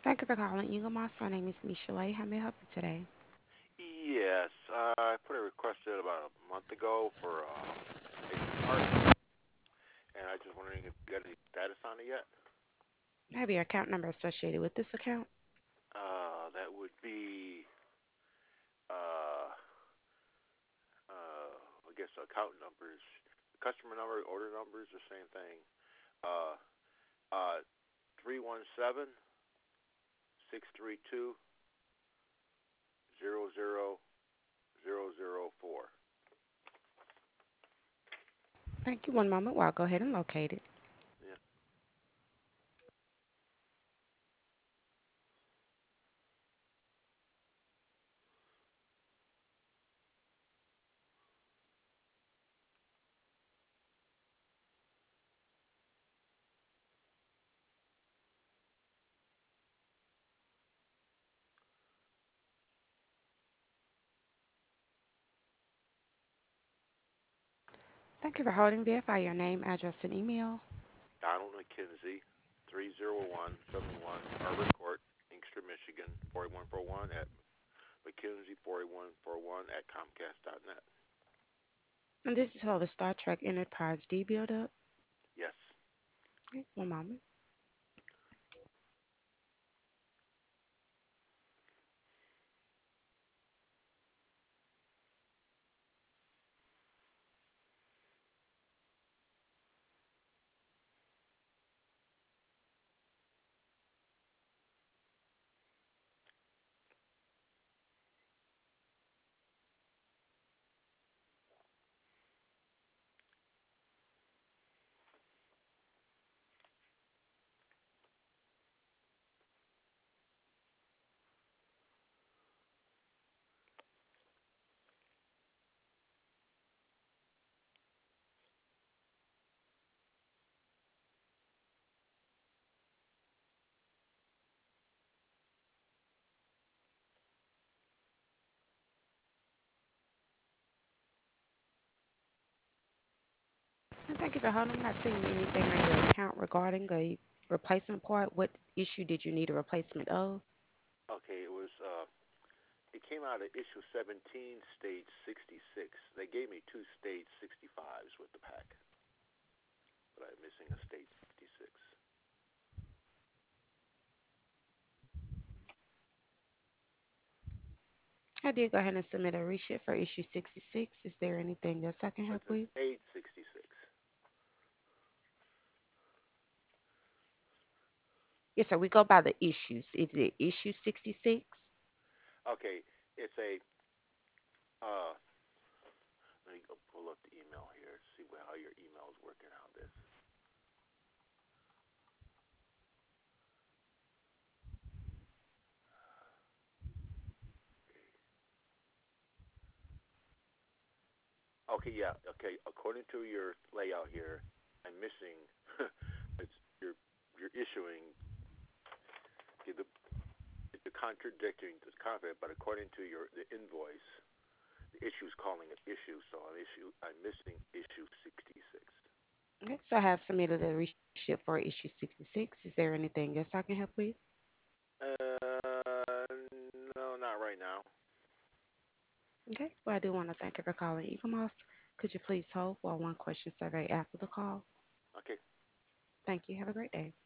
Thank you for calling Eagle Moss. My name is Nishalay. How may I help you today? Yes, I put a request in about a month ago for a part, and I just wondering if you got any status on it yet. Have your account number associated with this account? That would be, uh, I guess account numbers, customer number, order numbers, the same thing. Uh, 317-632-0004. Thank you. One moment while I go ahead and locate it. Yeah. Thank you for holding. Verify your name, address, and email. Donald McKenzie, 30171 Arbor Court, Inkster, Michigan, 48141 at McKenzie48141 at Comcast.net. And this is for the Star Trek Enterprise D build-up. Yes. Okay, one moment. And thank you for holding. I'm not seeing anything on your account regarding a replacement part. What issue did you need a replacement of? Okay, it came out of issue 17, stage 66. They gave me two stage 65s with the pack, but I'm missing a stage 66. I did go ahead and submit a reship for issue 66. Is there anything else I can help What's a with? stage 66? Yes, sir. We go by the issues. Is it issue 66? Okay, it's a, let me go pull up the email here, see how your email is working out this. Okay, yeah, okay. According to your layout here, I'm missing. it's you're issuing the it's contradicting the contract, but according to the invoice, the issue is calling it issue, so I'm missing issue 66. Okay, so I have submitted a reship for issue 66. Is there anything else I can help with? No, not right now. Okay, well, I do want to thank you for calling Eaglemoss. Could you please hold for one question survey after the call? Okay. Thank you. Have a great day.